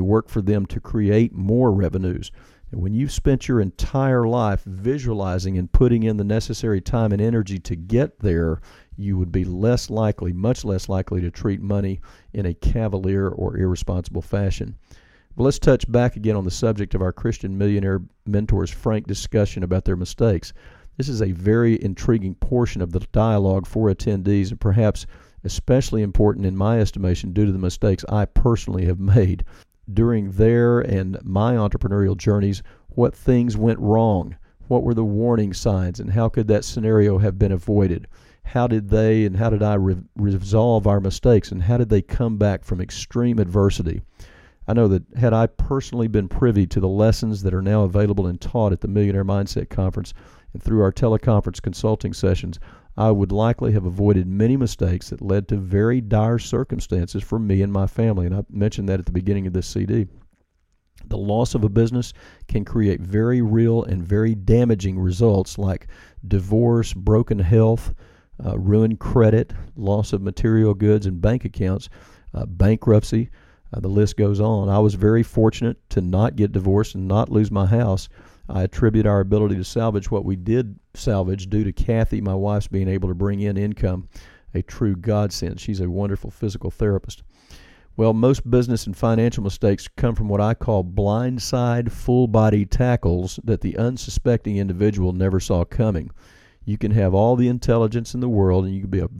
work for them to create more revenues. And when you've spent your entire life visualizing and putting in the necessary time and energy to get there, you would be less likely, much less likely, to treat money in a cavalier or irresponsible fashion. But let's touch back again on the subject of our Christian millionaire mentors' frank discussion about their mistakes. This is a very intriguing portion of the dialogue for attendees, and perhaps especially important in my estimation due to the mistakes I personally have made during their and my entrepreneurial journeys. What things went wrong? What were the warning signs, and how could that scenario have been avoided? How did they and how did I resolve our mistakes, and how did they come back from extreme adversity? I know that had I personally been privy to the lessons that are now available and taught at the Millionaire Mindset Conference and through our teleconference consulting sessions, I would likely have avoided many mistakes that led to very dire circumstances for me and my family. And I mentioned that at the beginning of this CD. The loss of a business can create very real and very damaging results like divorce, broken health, ruined credit, loss of material goods and bank accounts, bankruptcy. The list goes on. I was very fortunate to not get divorced and not lose my house. I attribute our ability to salvage what we did salvage due to Kathy, my wife's, being able to bring in income, a true godsend. She's a wonderful physical therapist. Well, most business and financial mistakes come from what I call blindside full-body tackles that the unsuspecting individual never saw coming. You can have all the intelligence in the world, and you can be a